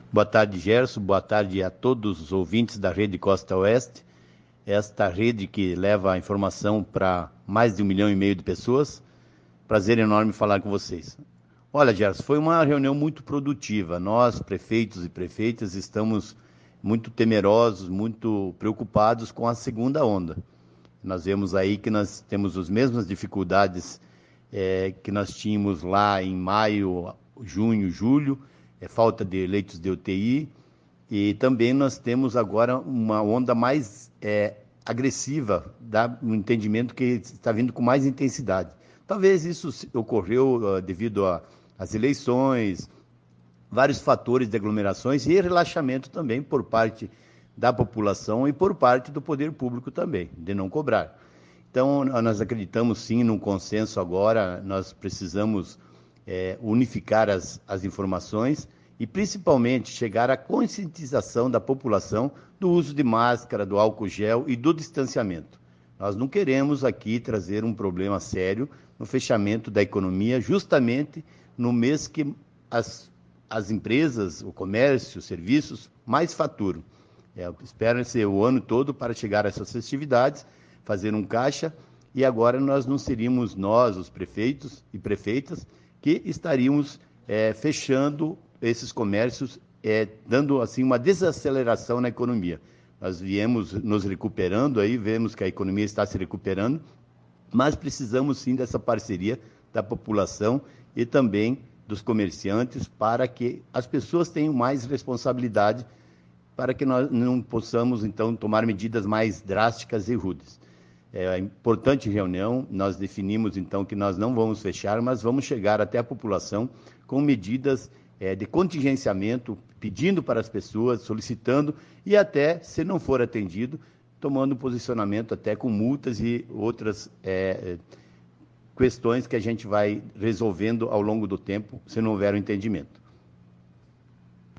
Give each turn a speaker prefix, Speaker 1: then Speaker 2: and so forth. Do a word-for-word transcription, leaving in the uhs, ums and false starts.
Speaker 1: Boa tarde, Gerson. Boa tarde a todos os ouvintes da Rede Costa Oeste. Esta rede que leva a informação para mais de um milhão e meio de pessoas. Prazer enorme falar com vocês. Olha, Gerson, foi uma reunião muito produtiva. Nós, prefeitos e prefeitas, estamos muito temerosos, muito preocupados com a segunda onda. Nós vemos aí que nós temos as mesmas dificuldades é, que nós tínhamos lá em maio, junho, julho, é, falta de leitos de U T I, e também nós temos agora uma onda mais é, agressiva, dá um entendimento que está vindo com mais intensidade. Talvez isso ocorreu uh, devido às eleições, vários fatores de aglomerações e relaxamento também por parte da população e por parte do poder público também, de não cobrar. Então, nós acreditamos sim num consenso agora, nós precisamos é, unificar as, as informações e principalmente chegar à conscientização da população do uso de máscara, do álcool gel e do distanciamento. Nós não queremos aqui trazer um problema sério no fechamento da economia, justamente no mês que as, as empresas, o comércio, os serviços mais faturam. É, Espera-se o ano todo para chegar a essas festividades, fazer um caixa, e agora nós não seríamos nós, os prefeitos e prefeitas, que estaríamos é, fechando esses comércios, é, dando assim uma desaceleração na economia. Nós viemos nos recuperando, aí vemos que a economia está se recuperando, mas precisamos sim dessa parceria da população e também dos comerciantes para que as pessoas tenham mais responsabilidade, para que nós não possamos, então, tomar medidas mais drásticas e rudes. É importante reunião, nós definimos, então, que nós não vamos fechar, mas vamos chegar até a população com medidas é, de contingenciamento, pedindo para as pessoas, solicitando, e até, se não for atendido, tomando posicionamento até com multas e outras é, questões que a gente vai resolvendo ao longo do tempo, se não houver o entendimento.